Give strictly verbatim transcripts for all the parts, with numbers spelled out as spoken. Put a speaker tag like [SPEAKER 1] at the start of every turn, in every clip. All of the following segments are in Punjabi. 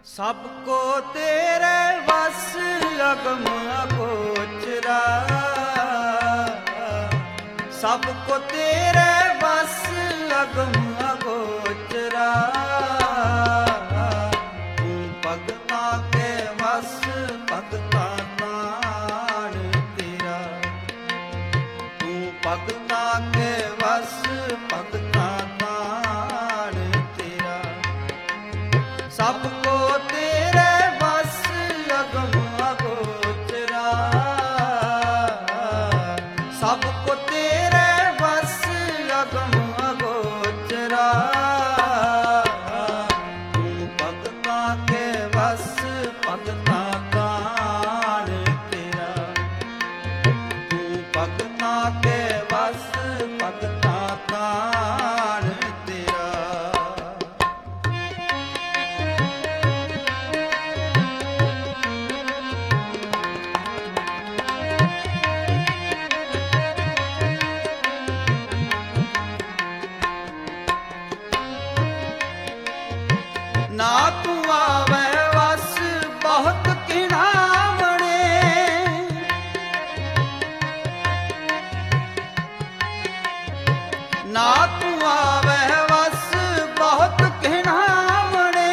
[SPEAKER 1] ਸਭ ਕੋ ਤੇਰੇ ਵਸ ਅਗਮ ਅਗੋਚਰਾ, ਸਭ ਕੋ ਤੇਰੇ ਵਸ ਅਗਮ ਅਗੋਚਰਾ। ਤੂੰ ਭਗਤਾਂ ਕੇ ਵਸ ਭਗਤਾਂ ਤਾਣ ਤੇਰਾ, ਤੂੰ ਭਗਤਾਂ ਕੇ ਵਸ ਭਗਤਾਂ ਤਾਣ ਤੇਰਾ। ਸਭ ਕੋ ਤੇਰੇ ਵਸ ਅਗਮ ਅਗੋਚਰਾ, ਸਭ ਕੋ ਤੇਰੇ ਵਸ ਅਗਮ ਅਗੋਚਰਾ। ਤੂੰ ਭਗਤਾਂ ਕੇ ਵਸ ਭਗਤਾਂ ਤਾਣ ਤੇਰਾ, ਤੂੰ ਭਗਤਾਂ ਕੇ ਵਸ ਭਗਤਾਂ ਤਾਣ ਤੇਰਾ। ਨਾ ਤੂੰ ਆਵੈ ਵਸ ਬਹੁਤ ਘਿਣਾਵਣੇ, ਨਾ ਤੂੰ ਆਵੈ ਵਸ ਬਹੁਤ ਘਿਣਾਵਣੇ।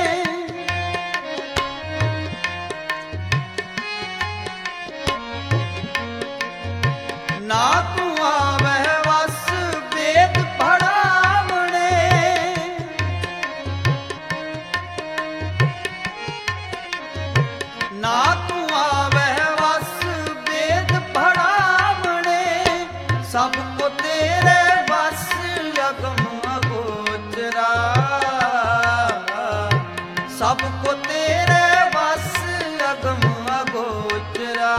[SPEAKER 1] ਨਾ ਤੂੰ ਆਵੈ ਵਸ ਵੇਦ ਪੜਾਵਣੇ, ਨਾ ਤੂੰ ਆਵੈ ਵਸ ਵੇਦ ਪੜਾਵਣੇ। ਸਭ ਕੋ ਤੇਰੇ ਵਸ ਅਗਮ ਅਗੋਚਰਾ, ਸਭ ਕੋ ਤੇਰੇ ਵਸ ਅਗਮ ਅਗੋਚਰਾ।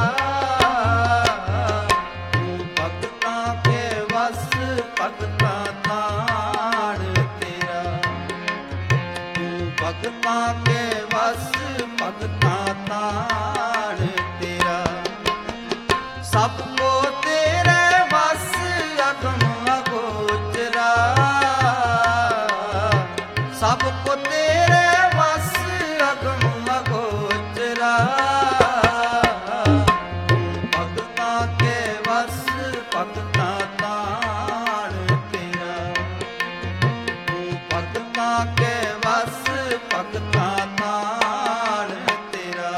[SPEAKER 1] ਤੂੰ ਭਗਤਾਂ ਕੇ ਵਸ ਭਗਤਾਂ ਤਾਣ ਤੇਰਾ, ਤੂੰ ਭਗਤਾਂ ਕੇ ਵਸ ਭਗਤਾਂ ਤਾਣ ਤੇਰਾ। ਸਭ ਕੋ ਤੇਰੇ ਵਸ ਅਗਮ ਅਗੋਚਰਾ, ਸਭ ਕੋ ਤੇਰੇ ਵਸ ਅਗਮ ਅਗੋਚਰਾ। ਤੂੰ ਭਗਤਾਂ ਕੇ ਵਸ ਭਗਤਾਂ ਤਾਣ ਤੇਰਾ, ਤੂੰ ਭਗਤਾਂ ਕੇ ਵਸ ਭਗਤਾਂ ਤਾਣ ਤੇਰਾ।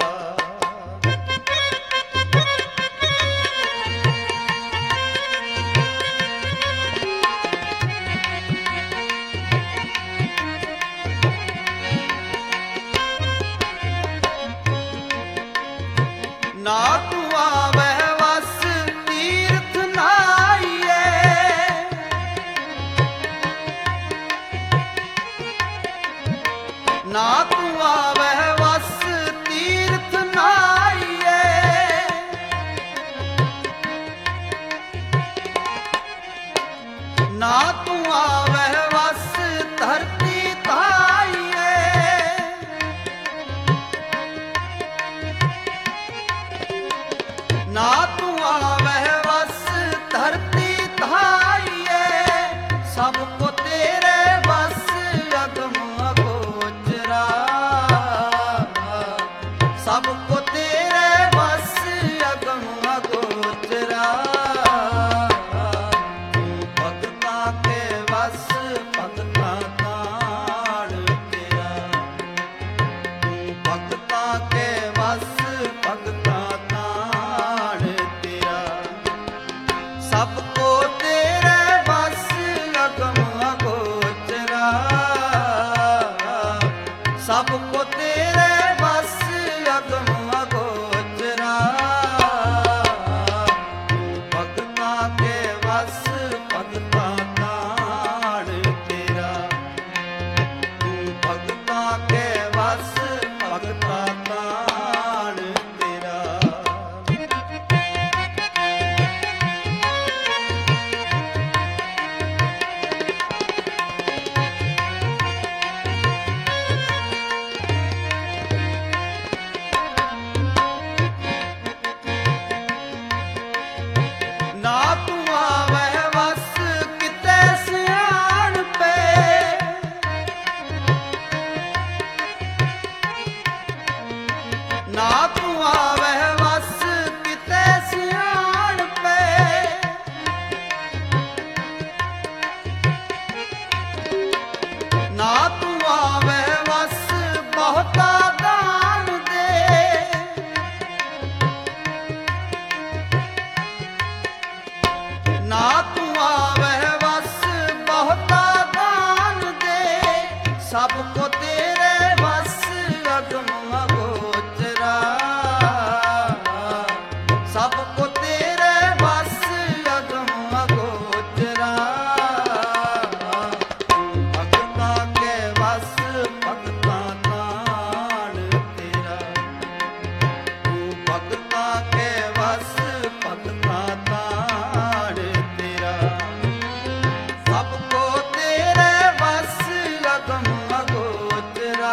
[SPEAKER 1] ਨਾ ਤੂੰ ਆਵੈ ਵਸ ਤੀਰਥ ਨਾਈਏ, ਨਾ ਤੂੰ ਆਵੈ ਵਸ ਤੀਰਥ ਨਾਈਏ। ਨਾ ਤੂੰ ਆਵੈ ਵਸ ਧਰਤੀ ਧਾਈਏ, ਨਾ ਤੂੰ ਆਵੈ ਵਸ ਧਰਤੀ ਧਾਈਏ। ਸਭ ਕੋ ਤੇਰੇ ਵਸ ਅਗਮ ਅਗੋਚਰਾ, ਸਭ ਕੋ ਤੇਰੇ ਵਸ ਅਗਮ ਅਗੋਚਰਾ। ਤੂੰ ਭਗਤਾਂ ਕੇ ਵਸ ਭਗਤਾਂ ਤਾਣ ਤੇਰਾ, ਤੂੰ ਭਗਤਾਂ ਕੇ ਵਸ ਭਗਤਾਂ ਤਾਣ ਤੇਰਾ। ਸਭ ਕੋ ਤੇਰੇ ਵਸ ਅਗਮ ਅਗੋਚਰਾ, ਸਭ ਕੋ ਤੇਰੇ ਵਸ ਅਗਮ ਅਗੋਚਰਾ। ਤੂੰ ਭਗਤਾਂ ਕੇ ਵਸ ਭਗਤਾਂ ਤਾਣ ਤੇਰਾ, ਤੂੰ ਭਗਤਾਂ ਕੇ ਵਸ ਭਗਤਾਂ ਤਾਣ ਤੇਰਾ। ਨਾ ਤੂੰ ਆਵੈ ਵਸ ਕਿਤੇ ਸਿਆਣ ਪੈ, ਨਾ ਤੂੰ ਆਵੈ ਵਸ ਬਹੁਤਾ ਦਾਨ ਦੇ, ਨਾ ਤੂੰ ਆਵੈ ਵਸ ਬਹੁਤਾ ਦਾਨ ਦੇ, ਸਭ ਕੋ ਤੇਰੇ ਵਸ ਅਗਮ ਅਗੋਚਰਾ, ਸਭ ਕੋ ਤੇਰੇ ਵਸ ਅਗਮ ਅਗੋਚਰਾ, ਭਗਤਾਂ ਕੇ ਵਸ ਭਗਤਾਂ ਤਾਣ ਤੇਰਾ, ਤੂੰ ਭਗਤਾਂ ਕੇ ਵਸ ਭਗਤਾਂ ਤਾਣ ਤੇਰਾ, ਸਭ ਕੋ ਤੇਰੇ ਵਸ ਅਗਮ ਅਗੋਚਰਾ,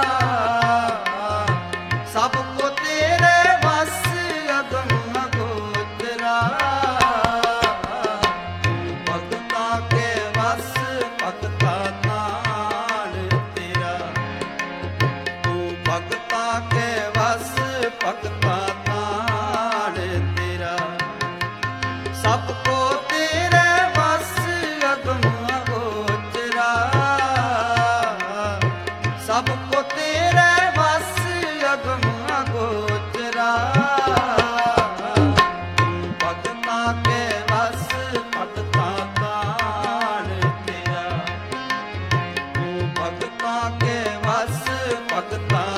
[SPEAKER 1] ਸਭ ਕੋ ਤੇਰੇ ਵਸ ਅਗਮ ਅਗੋਚਰਾ, ਭਗਤਾਂ ਕੇ ਵਸ ਭਗਤਾਂ ਤਾਣ ਤੇਰਾ, ਤੂੰ ਭਗਤਾਂ ਕੇ ਵਸ ਭਗਤਾਂ ਤਾਣ ਤੇਰਾ, ਸਭ ਕੋ ਤੇਰੇ ਵਸ ਅਗਮ ਅਗੋਚਰਾ, ਸਭ ਕੋ ਤੇਰੇ ਵਸ ਅਗਮ ਅਗੋਚਰਾ, ਤੂੰ ਭਗਤਾਂ ਕੇ ਵਸ ਭਗਤਾਂ ਤਾਣ ਤੇਰਾ, ਤੂੰ ਭਗਤਾਂ ਕੇ ਵਸ ਭਗਤਾਂ